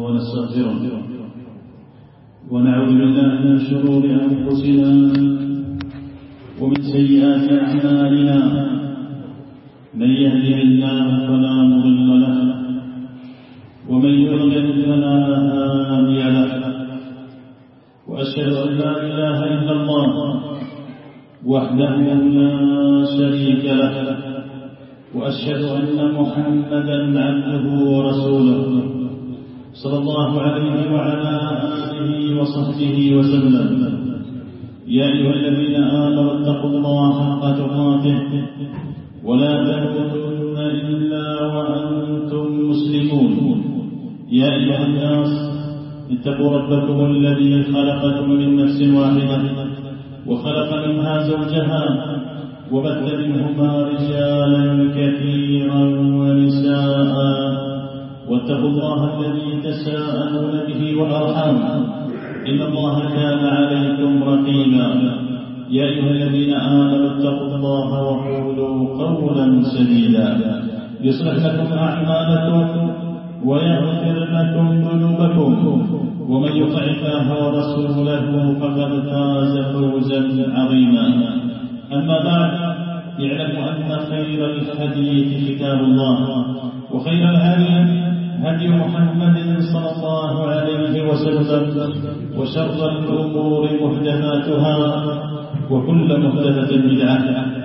ونستغفره ونعوذ بالله من شرور أنفسنا ومن سيئات أعمالنا من يهده الله فلا مضل له ومن يضلل فلا هادي له وأشهد أن لا إله إلا الله وحده لا شريك له وأشهد أن محمدا عبده ورسوله صلى الله عليه وعلى آله وصحبه وسلم. يا أيها الذين آمنوا اتقوا الله حق تقاته ولا تموتن إلا وأنتم مسلمون. يا أيها الناس اتقوا ربكم الذي خلقكم من نفس واحدة وخلق منها زوجها وبث منهما رجالا كثيرا ونساء واتقوا الله الذي تساءلون به والأرحام إن الله كان عليكم رقيبا. يا أيها الذين آمنوا اتقوا الله وقولوا قولا سديدا يصلح لكم أعمالكم ويغفر لكم ذنوبكم ومن يطع الله ورسوله فقد فاز فوزا عظيما. أما بعد اعلم أن خير الحديث كتاب الله وخير الهدي هدي محمد صلى الله عليه وسلم وشر الأمور محدثاتها وكل محدثة بدعة.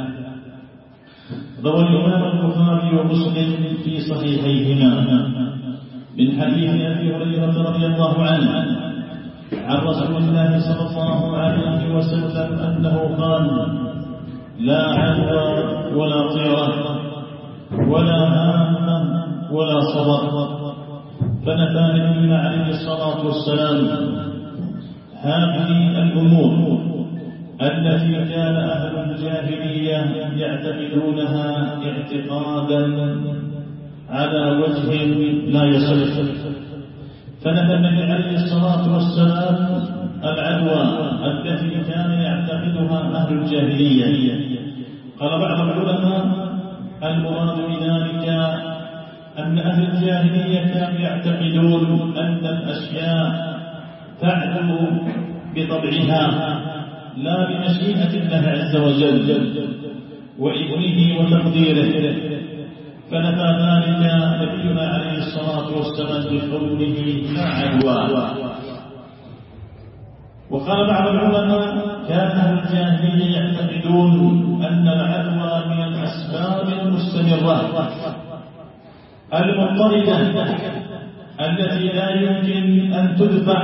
روى الإمام البخاري ومسلم في صحيحيهما من حديث أبي هريرة رضي الله عنه عن رسول الله صلى الله عليه وسلم أنه قال: لا عدوى ولا طيرة ولا هامة ولا صبر. فنفى نبينا عليه الصلاة والسلام هذه الأمور التي كان أهل الجاهلية يعتقدونها اعتقادا على وجه لا يصح. فنفى النبي عليه الصلاة والسلام العدوى التي كان يعتقدها أهل الجاهلية. قال بعض العلماء: المراد بذلك أن أهل الجاهلية كانوا يعتقدون أن الأشياء تعدو بطبعها لا بمشيئة الله عز وجل وإذنه وتقديره. فنفى ذلك نبينا عليه الصلاة والسلام بقوله: لا عدوى. وقال بعض العلماء: كان أهل الجاهلية يعتقدون أن العدوى من الأسباب المستمرة المضطردة التي لا يمكن أن تدفع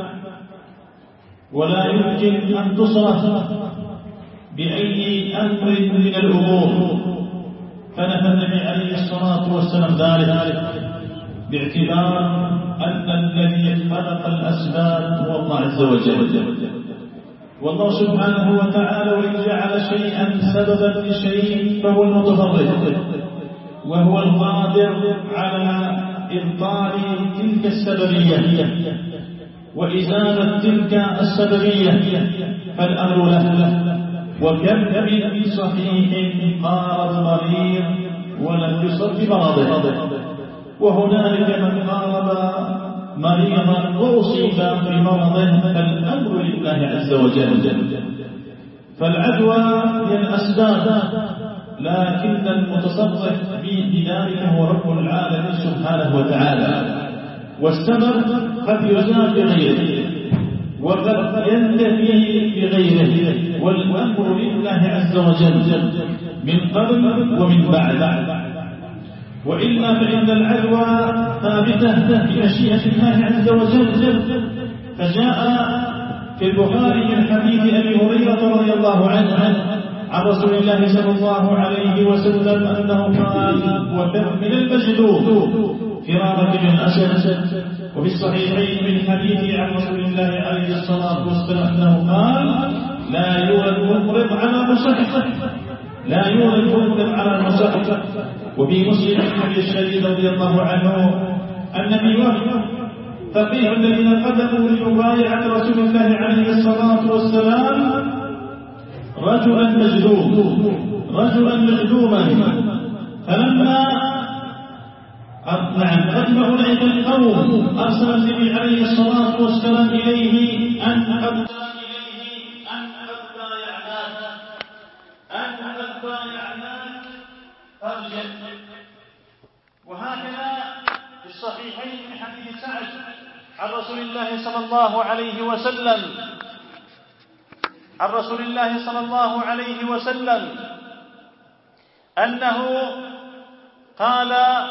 ولا يمكن أن تصرف بأي أمر من الأمور. فنفى النبي عليه الصلاة والسلام ذلك باعتبار أن الذي خلق الأسباب هو الله عز وجل، والله سبحانه وتعالى وإن جعل شيئا سببا لشيء فهو المتفرد، وهو القادر على إبطال تلك السببية وإزالة تلك السببية، فالأمر له. وكم من صحيح قارض مريض ولم يصب بمرضه، وهنالك من قارب مريضا وأصيب بمرضه، فالأمر لله عز وجل. فالعدوى هي الأسباب، لكن المتصرف بذلك هو رب العالمين سبحانه وتعالى. والسبب قد يزال بغيره وقد ينتهي بغيره، والأمر لله عز وجل من قبل ومن بعد. وإلا فإن العدوى ثابتة بمشيئة الله عز وجل. فجاء في البخاري من حديث أبي هريرة رضي الله عنه عن رسول الله صلى الله عليه وسلم أنه قال: وكم من المجذوب فرارة من أسد. وفي الصحيحين من حديث عن رسول الله عليه الصلاة والسلام أنه قال: لا يولد مقرض على مصحف، لا يولد مقرض على مصحف. وفي مسلم عن أبي الشهيد رضي الله عنه النبي وفد فقيه الذين قدموا لمبايعة رسول الله عليه الصلاة والسلام رجلا مجذوما، فلما قدم أولئك القوم أرسل عليه الصلاة والسلام إليه أن قد أرجع. وهكذا في الصحيحين من حديث سعد عن رسول الله صلى الله عليه وسلم أنه قال: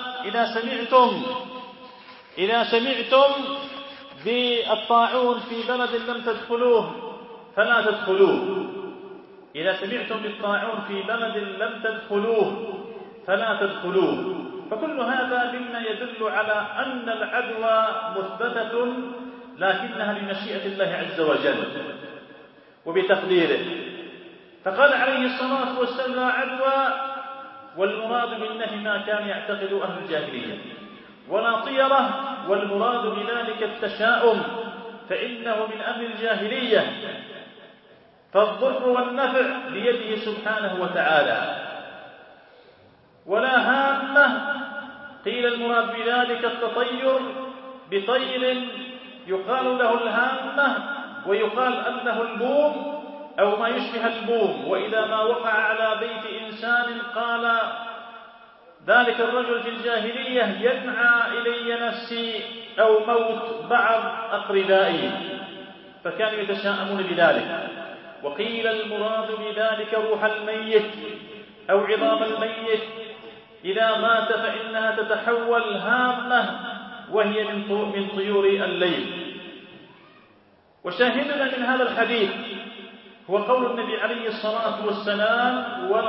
إذا سمعتم بالطاعون في بلد لم تدخلوه فلا تدخلوه. إذا سمعتم بالطاعون في بلد لم تدخلوه فلا تدخلوه. فكل هذا مما يدل على أن العدوى مثبتة، لكنها بمشيئة الله عز وجل وبتقديره. فقال عليه الصلاة والسلام: عدوى، والمراد بالنهي ما كان يعتقد أهل الجاهلية، ولا طيرة، والمراد بذلك التشاؤم، فإنه من أمر الجاهلية، فالضر والنفع بيده سبحانه وتعالى. ولا هامة، قيل المراد بذلك التطير بطير يقال له الهامة، ويقال أنه البوم أو ما يشبه البوم. وإذا ما وقع على بيت إنسان قال ذلك الرجل في الجاهلية: يدعى إلي نفسي أو موت بعض أقربائي، فكانوا يتشاءمون بذلك. وقيل المراد بذلك روح الميت أو عظام الميت، إذا مات فإنها تتحول هامة، وهي من طيور الليل. وشاهدنا من هذا الحديث هو قول النبي عليه الصلاة والسلام: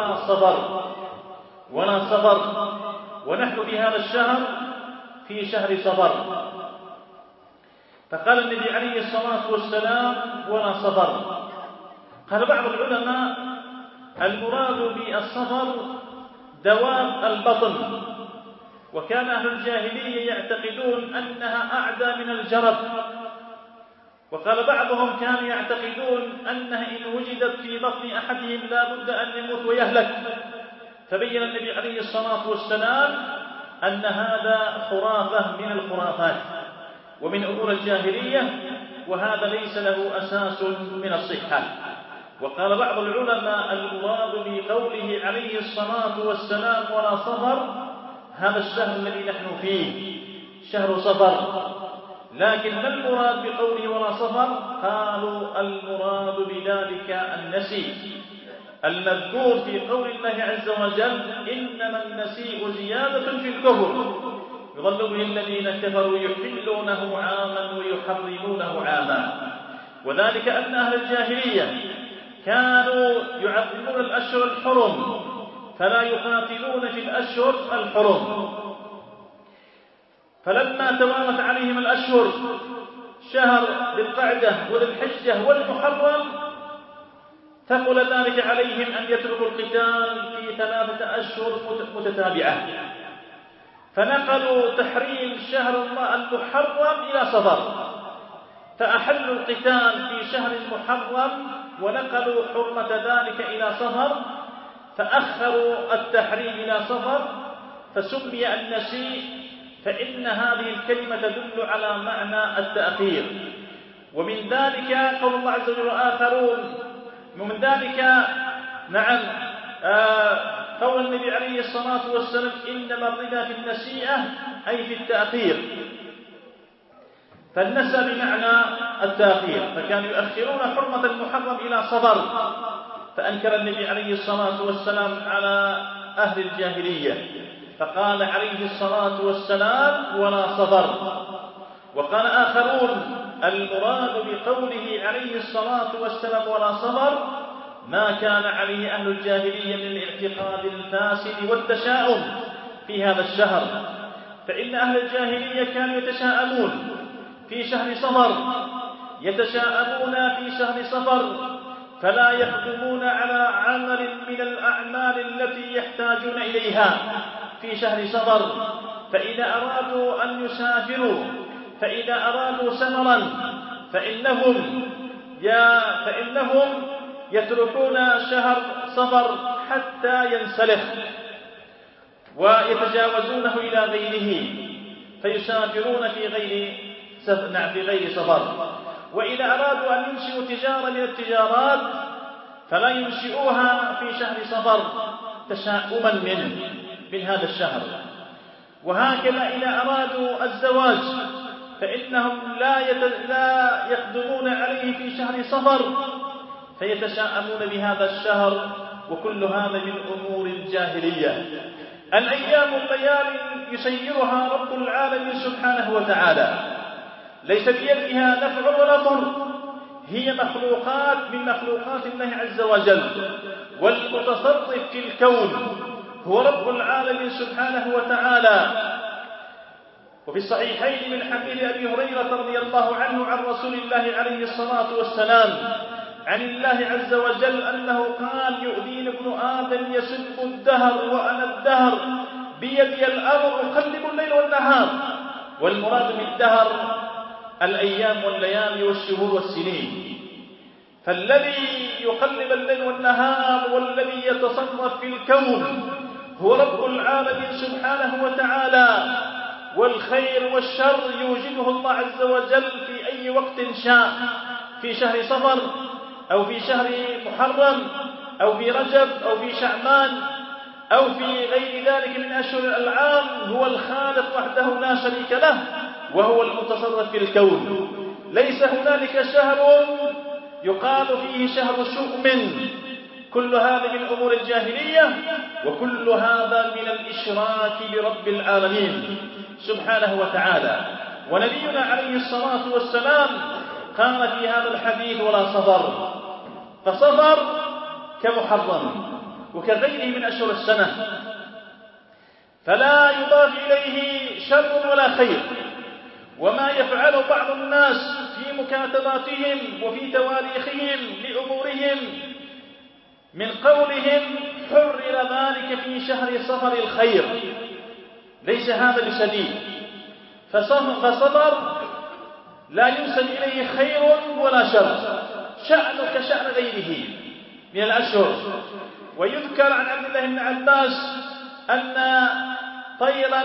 ولا صبر. ونحن في هذا الشهر في شهر صبر. فقال النبي عليه الصلاة والسلام: ولا صبر. قال بعض العلماء: المراد بالصبر دوام البطن، وكان أهل الجاهلية يعتقدون أنها أعدى من الجرب. وقال بعضهم: كانوا يعتقدون أنها إن وجدت في بطن أحدهم لا بد أن يموت ويهلك. فبين النبي عليه الصلاة والسلام أن هذا خرافة من الخرافات ومن أمور الجاهلية، وهذا ليس له أساس من الصحة. وقال بعض العلماء: المراد بقوله عليه الصلاة والسلام: ولا صبر، هذا الشهر الذي نحن فيه شهر صبر. لكن ما المراد بقوله ولا صبر؟ قالوا: المراد بذلك النسي المذكور في قول الله عز وجل: إنما النسيء زيادة في الكفر يضل به الذين كفروا يحلونه عاما ويحرمونه عاما. وذلك أن أهل الجاهلية كانوا يعظمون الأشهر الحرم، فلا يقاتلون في الأشهر الحرم. فلما توالت عليهم الأشهر شهر ذي القعدة وذي الحجة والمحرم، ثقل ذلك عليهم أن يتركوا القتال في 3 أشهر متتابعة، فنقلوا تحريم شهر المحرم إلى صفر، فأحلوا القتال في شهر المحرم ونقلوا حرمة ذلك إلى صفر، فأخروا التحريم إلى صفر، فسمي النسيء. فإن هذه الكلمة تدل على معنى التأخير. ومن ذلك قول الله عز وجل: آخرون. ومن ذلك قول النبي عليه الصلاة والسلام: إنما الربا في النسيئة، أي في التأخير. فالنسى بمعنى التأخير، فكانوا يؤخرون حرمة المحرم إلى صفر، فأنكر النبي عليه الصلاة والسلام على أهل الجاهلية، فقال عليه الصلاة والسلام: ولا صفر. وقال آخرون: المراد بقوله عليه الصلاة والسلام ولا صفر ما كان عليه أهل الجاهلية من الاعتقاد الفاسد والتشاؤم في هذا الشهر، فإن أهل الجاهلية كانوا يتشاءمون في شهر صفر، يتشاءمون في شهر صفر، فلا يقدمون على عمل من الأعمال التي يحتاجون إليها في شهر صفر. فإذا أرادوا أن يسافروا، فإذا أرادوا سفرا، فإنهم يتركون شهر صفر حتى ينسلخ ويتجاوزونه إلى غيره، فيسافرون في غير في غير سفر. وإذا أرادوا أن ينشئوا تجارة من التجارات فلا ينشئوها في شهر سفر تشاؤما من هذا الشهر. وهكذا إذا أرادوا الزواج فإنهم لا يقدمون عليه في شهر صفر فيتشاءمون بهذا الشهر. وكل هذا من أمور الجاهلية. الأيام والليالي يسيرها رب العالمين سبحانه وتعالى، ليس بيدها نفع ولا ضر، هي مخلوقات من مخلوقات الله عز وجل، والمتصرف في الكون هو رب العالمين سبحانه وتعالى. وفي الصحيحين من حديث أبي هريرة رضي الله عنه عن رسول الله عليه الصلاة والسلام عن الله عز وجل أنه قال: يؤذيني ابن آدم يسب الدهر وأنا الدهر بيدي الأمر أقلب الليل والنهار. والمراد بالدهر الأيام والليالي والشهور والسنين. فالذي يقلب الليل والنهار والذي يتصرف في الكون هو رب العالمين سبحانه وتعالى. والخير والشر يوجده الله عز وجل في أي وقت شاء، في شهر صفر أو في شهر محرم أو في رجب أو في شعبان أو في غير ذلك من أشهر العام. هو الخالق وحده لا شريك له، وهو المتصرف في الكون. ليس هنالك شهر يقال فيه شهر شؤم. كل هذا من أمور الجاهلية، وكل هذا من الإشراك برب العالمين سبحانه وتعالى. ونبينا عليه الصلاة والسلام قال في هذا الحديث: ولا صفر. فصفر كمحرم وكغيره من أشهر السنة، فلا يضاف إليه شر ولا خير. وما يفعل بعض الناس في مكاتباتهم وفي تواريخهم لأمورهم من قولهم: حرر ذلك في شهر صفر الخير، ليس هذا بسديد. فصفر لا ينسب إليه خير ولا شر، شأن كشأن غيره من الأشهر. ويذكر عن عبد الله بن عباس أن طيرا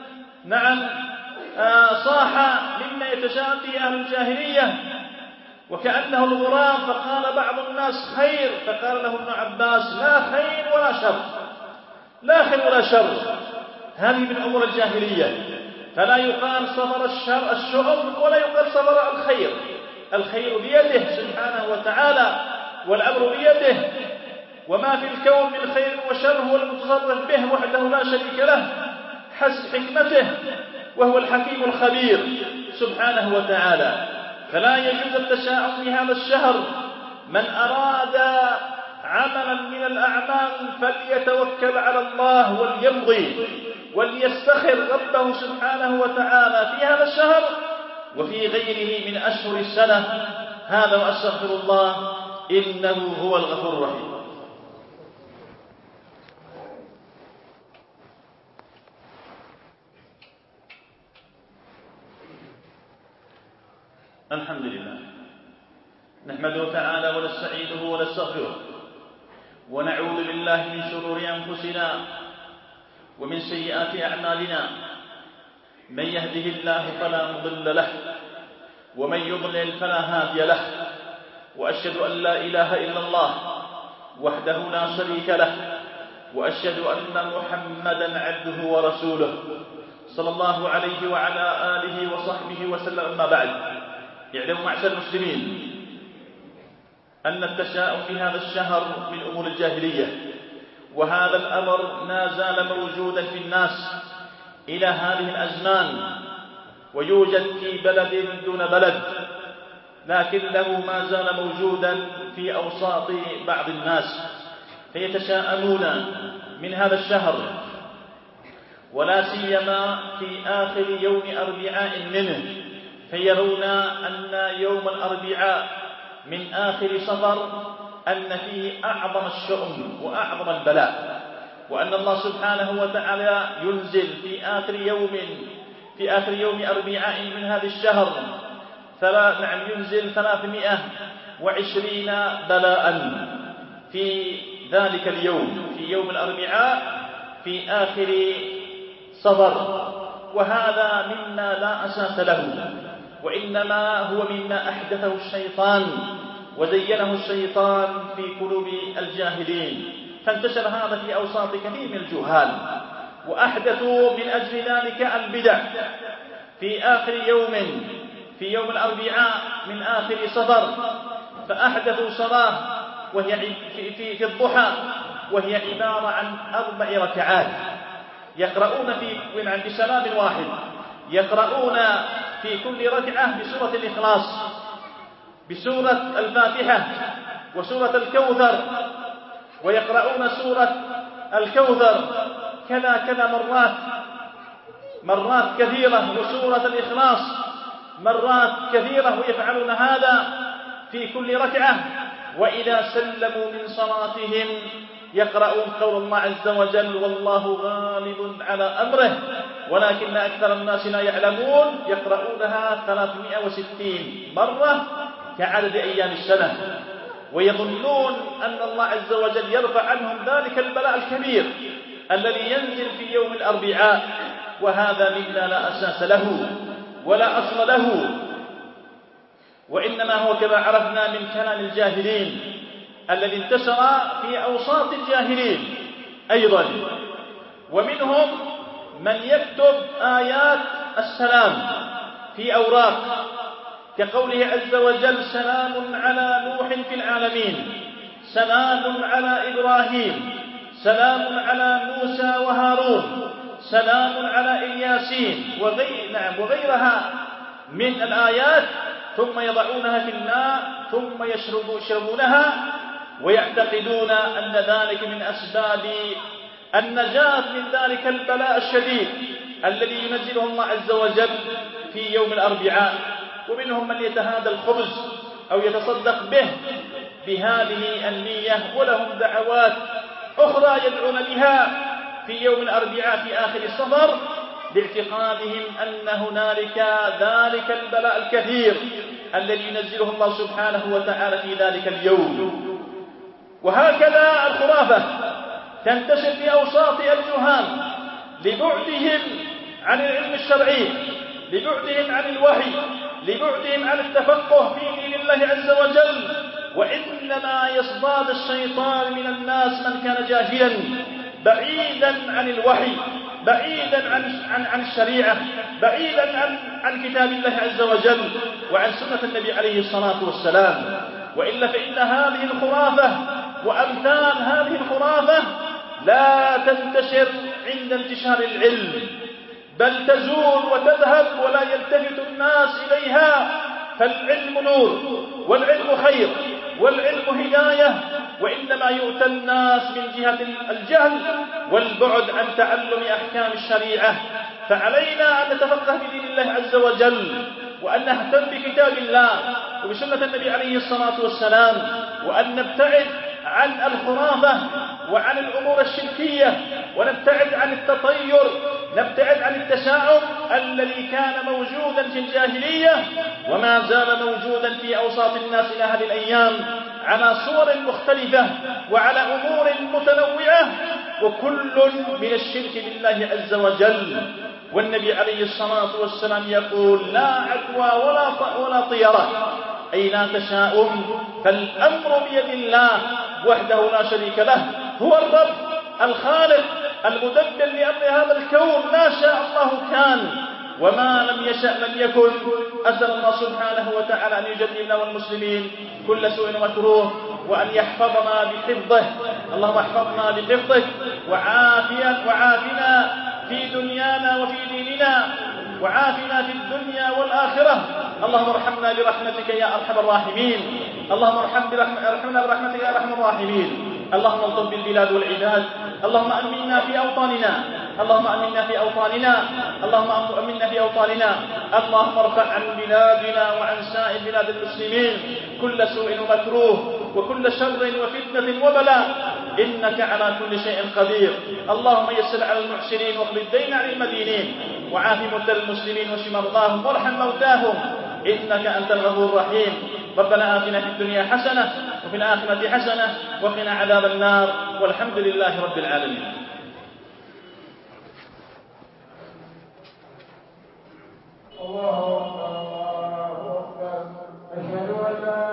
صاح مما يتشاءم به أهل الجاهلية وكأنه الغراب، فقال بعض الناس: خير. فقال له ابن عباس: لا خير ولا شر، لا خير ولا شر. هذه من أمور الجاهلية. فلا يقال صفر الشؤم ولا يقال صفر الخير. الخير بيده سبحانه وتعالى، والأمر بيده، وما في الكون من خير وشر هو المتصرف به وحده لا شريك له حسب حكمته، وهو الحكيم الخبير سبحانه وتعالى. فلا يجوز التشاؤم بهذا الشهر. من أراد عملا من الأعمال فليتوكل على الله وليمضي وليستخر ربه سبحانه وتعالى في هذا الشهر وفي غيره من أشهر السنة. هذا وأستغفر الله، إنه هو الغفور الرحيم. الحمد لله، نحمده تعالى ونستعينه ونستغفره، ونعوذ بالله من شرور أنفسنا ومن سيئات أعمالنا. من يهده الله فلا مضل له، ومن يضلل فلا هادي له. وأشهد أن لا إله إلا الله وحده لا شريك له، وأشهد أن محمدا عبده ورسوله صلى الله عليه وعلى آله وصحبه وسلم. أما بعد، يعلم معشر المسلمين أن التشاؤم في هذا الشهر من أمور الجاهلية، وهذا الأمر ما زال موجودا في الناس إلى هذه الأزمان، ويوجد في بلد دون بلد، لكنه ما زال موجودا في أوساط بعض الناس، فيتشاءمون من هذا الشهر، ولا سيما في آخر يوم أربعاء منه، فيرون أن يوم الأربعاء من آخر صفر أن فيه أعظم الشؤم وأعظم البلاء، وأن الله سبحانه وتعالى ينزل في آخر يوم أربعاء من هذا الشهر ينزل 320 بلاء في ذلك اليوم، في يوم الأربعاء في آخر صفر. وهذا مما لا أساس له، وإنما هو مما أحدثه الشيطان وزينه الشيطان في قلوب الجاهلين، فانتشر هذا في أوساط كثير من الجهال، وأحدثوا من أجل ذلك البدع. في آخر يوم، في يوم الأربعاء من آخر صفر، فأحدثوا صلاة وهي في الضحى، وهي عبارة عن 4 ركعات يقرؤون في سلام واحد، يقرؤون في كل ركعة بسورة الإخلاص، بسورة الفاتحة، وسورة الكوثر، ويقرؤون سورة الكوثر كذا مرات كثيرة، وسورة الإخلاص مرات كثيرة، ويفعلون هذا في كل ركعة. وإذا سلموا من صلاتهم يقرؤون قول الله عز وجل: والله غالب على أمره ولكن أكثر الناس لا يعلمون، يقرؤونها 360 مرة كعدد أيام السنة، ويظنون أن الله عز وجل يرفع عنهم ذلك البلاء الكبير الذي ينزل في يوم الأربعاء، وهذا مما لا أساس له ولا أصل له، وإنما هو كما عرفنا من كلام الجاهلين الذي انتشر في أوساط الجاهلين أيضا. ومنهم من يكتب آيات السلام في أوراق، كقوله عز وجل: سلام على نوح في العالمين، سلام على إبراهيم، سلام على موسى وهارون، سلام على الياسين، وغيرها من الآيات، ثم يضعونها في الماء ثم يشربونها، ويعتقدون أن ذلك من أسباب النجاة من ذلك البلاء الشديد الذي ينزله الله عز وجل في يوم الأربعاء. ومنهم من يتهادى الخبز أو يتصدق به بهذه النية، ولهم دعوات أخرى يدعون بها في يوم الأربعاء في آخر الصفر، لاعتقادهم أن هنالك ذلك البلاء الكثير الذي ينزله الله سبحانه وتعالى في ذلك اليوم. وهكذا الخرافة تنتشر في أوساط الجهال لبعدهم عن العلم الشرعي، لبعدهم عن الوحي، لبعدهم عن التفقه في دين الله عز وجل. وإنما يصطاد الشيطان من الناس من كان جاهلا بعيدا عن الوحي، بعيدا عن الشريعة، بعيدا عن كتاب الله عز وجل وعن سنة النبي عليه الصلاة والسلام. وإلا فإن هذه الخرافة وأمثال هذه الخرافة لا تنتشر عند انتشار العلم، بل تزول وتذهب ولا يلتفت الناس إليها. فالعلم نور، والعلم خير، والعلم هداية، وإنما يؤتى الناس من جهة الجهل والبعد عن تعلم أحكام الشريعة. فعلينا أن نتفقه في دين الله عز وجل، وأن نهتم بكتاب الله وبسنة النبي عليه الصلاة والسلام، وأن نبتعد عن الخرافة وعن الأمور الشركية، ونبتعد عن التطير، نبتعد عن التشاؤم الذي كان موجودا في الجاهلية وما زال موجودا في أوساط الناس إلى هذه الأيام على صور مختلفة وعلى أمور متنوعة، وكل من الشرك بالله عز وجل. والنبي عليه الصلاة والسلام يقول: لا عدوى ولا طيرة، أي لا تشاؤم، فالأمر بيد الله وحده لا شريك له، هو الرب الخالق المدبر لأمر هذا الكون، ما شاء الله كان وما لم يشأ لم يكن. أسأل الله سبحانه وتعالى أن يجنبنا والمسلمين كل سوء ومكروه، وأن يحفظنا بحفظه. اللهم احفظنا بحفظك، وعافنا في دنيانا وفي ديننا، وعافنا في الدنيا والآخرة. اللهم ارحمنا برحمتك يا أرحم الراحمين، اللهم ارحمنا برحمتك يا أرحم الراحمين. اللهم الطف بالبلاد والعباد، اللهم أمنا في أوطاننا، اللهم أمنا في أوطاننا، اللهم أمنا في أوطاننا. اللهم ارفع عن بلادنا وعن سائر بلاد المسلمين كل سوء ومكروه وكل شر وفتنة وبلاء، إنك على كل شيء قدير. اللهم يسر على المعسرين واقض الدين عن المدينين، وعاف مبتلى المسلمين واشف مرضاهم وارحم موتاهم، إنك أنت الغفور الرحيم. ربنا آتنا في الدنيا حسنة وفي الآخرة حسنة وقنا عذاب النار، والحمد لله رب العالمين. الله أكبر. الصلاة